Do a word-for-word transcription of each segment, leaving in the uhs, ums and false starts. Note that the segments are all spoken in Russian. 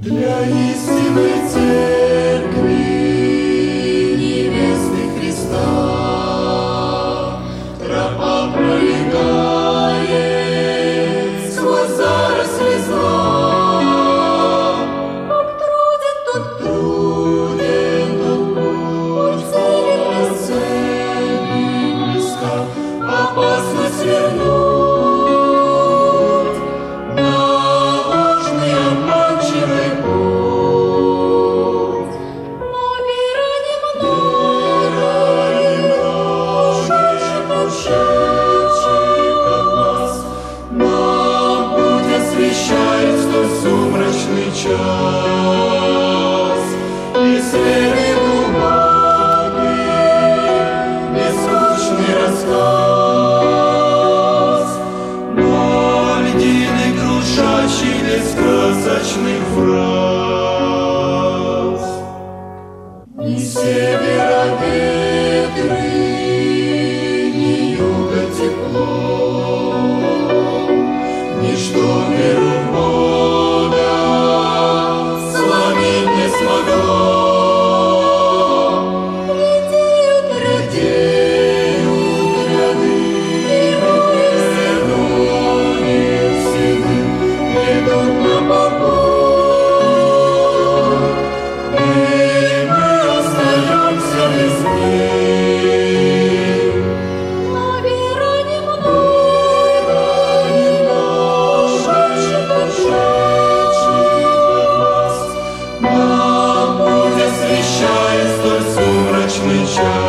Для истинной церкви, невесты Христа, тропа пролегает сквозь заросли зла. Как труден тот труден тот путь, цели для цели близка, опасно свернуть на ложный обманчивый путь. Но вера немного, ушедших, ушедших от нас, нам путь освещает столь сумрачный час. И веры глубокий, бескучный рассказ, но льдины крушащий без сказочных фраз. Ни севера ветры, ни юга тепло, ничто веру в Бога сломить не смогло. Редеют, редеют ряды, и веруни седым идут на покой. И мы остаемся без них. Но вера немного, ушедших, ушедших от нас, нам путь освещает столь сумрачный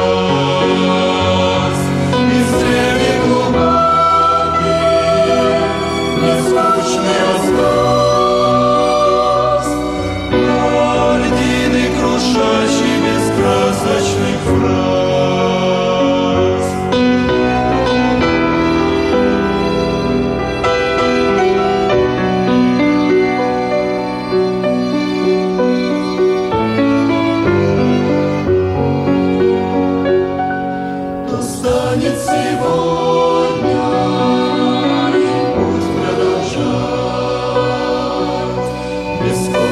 час. Из древни глубокий, нескучный рассказ, но льдины крушащий без красочных фраз. То станет сегодня и путь продолжать без